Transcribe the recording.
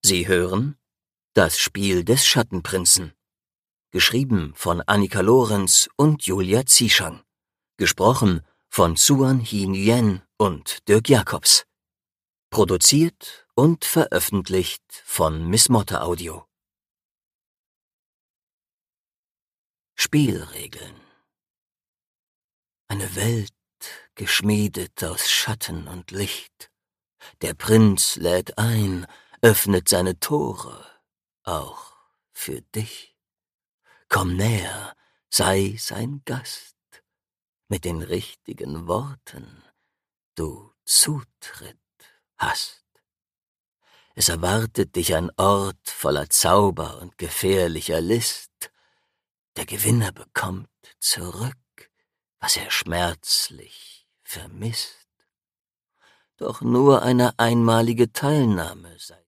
Sie hören Das Spiel des Schattenprinzen, geschrieben von Annika Lorenz und Julia Zieschang, gesprochen von Zuan Hee Nguyen und Dirk Jacobs, produziert und veröffentlicht von Miss Motte Audio. Spielregeln. Eine Welt, geschmiedet aus Schatten und Licht. Der Prinz lädt ein, öffnet seine Tore, auch für dich. Komm näher, sei sein Gast, mit den richtigen Worten du Zutritt hast. Es erwartet dich ein Ort voller Zauber und gefährlicher List. Der Gewinner bekommt zurück, was er schmerzlich vermisst. Doch nur eine einmalige Teilnahme sei